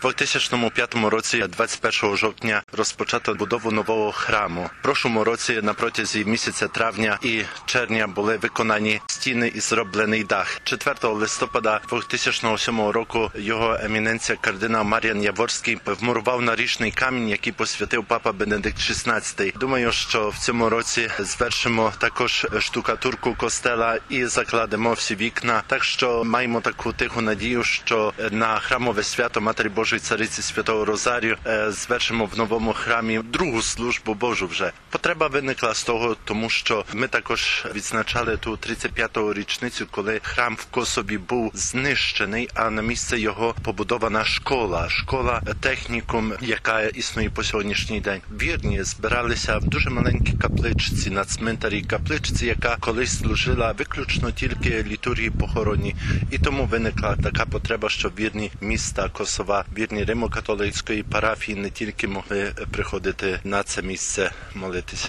2005 році, 21 жовтня, розпочато будову нового храму. В прошлому році на протязі місяця травня і червня були виконані стіни і зроблений дах. 4 листопада 2007 року його еміненція кардинал Мар'ян Яворський вмурував наріжний камінь, який посвятив папа Бенедикт XVI. Думаю, що в цьому році звершимо також штукатурку костела і закладемо всі вікна. Так що маємо таку тиху надію, що на храмове свято Матері Божої Цариці Святого Розарію звершимо в новому храмі другу службу Божу вже. Потреба виникла з того, тому що ми також відзначали ту 35-ту річницю, коли храм в Косові був знищений, а на місце його побудована школа технікум, яка існує по сьогоднішній день. Вірні збиралися в дуже маленькій капличці на цминтарі, капличці, яка колись служила виключно тільки літургії похоронні. І тому виникла така потреба, щоб вірні міста Косова, вірні Римо-католицької парафії не тільки могли приходити на це місце молитися.